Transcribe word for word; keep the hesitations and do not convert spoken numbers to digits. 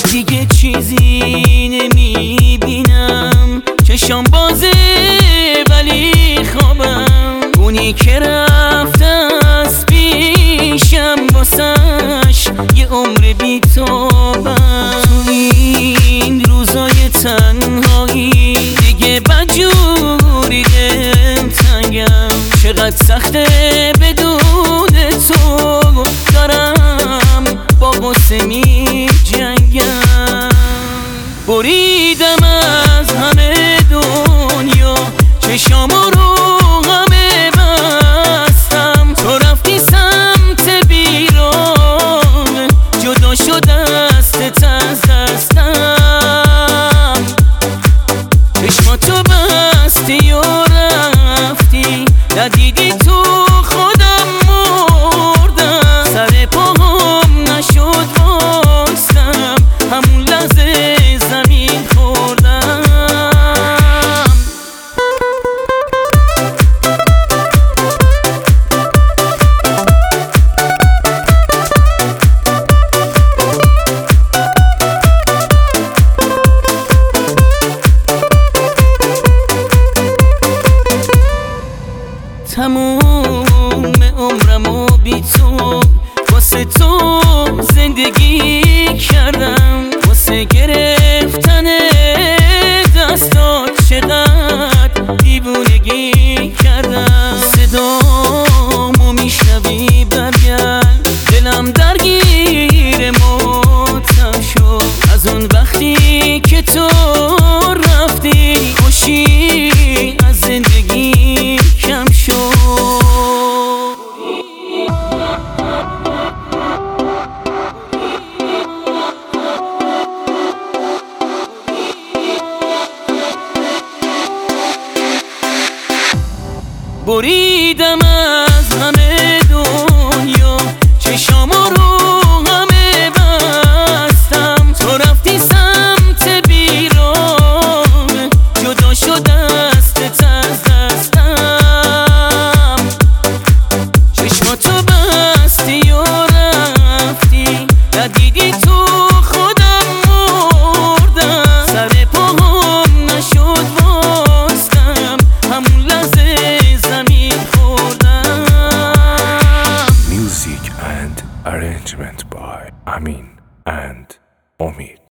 دیگه چیزی نمیبینم، چشام بازه ولی خوابم. اونی که رفته از پیشم واسش یه عمر بی‌تابم. تو این روزای تنهایی دیگه بدجوری دلتنگم. چقدر سخته بدون تو دارم با غصه می جنگم. بریدم از همه دنیا، چشامو رو همه بستم. تو رفتی سمت بیرون، جدا شد دستت از دستم. چشماتو بستی و رفتی، ندیدی تو خودم مردم. سر پاهم نشد بایستم، همون لحظه زمین خوردم. تموم عمرمو بی تو واسه تو زندگی کردم. واسه گرفتن دستات چقدر دیوونگی کردم. صدامو میشنوی برگرد، دلم درگیر ماتم شد. از اون وقتی که تو رفتی خوشی از زندگی کم شد. بریدم از همه دنیا، چشامو رو همه بستم. تو رفتی سمت بیرون، جدا شد دستت از دستم. چشماتو بستی و رفتی، ندیدی تو خودم مردم. سر پاهم نشد بایستم، همون لحظه زمین خوردم. Music and arrangement by Amin and Omid.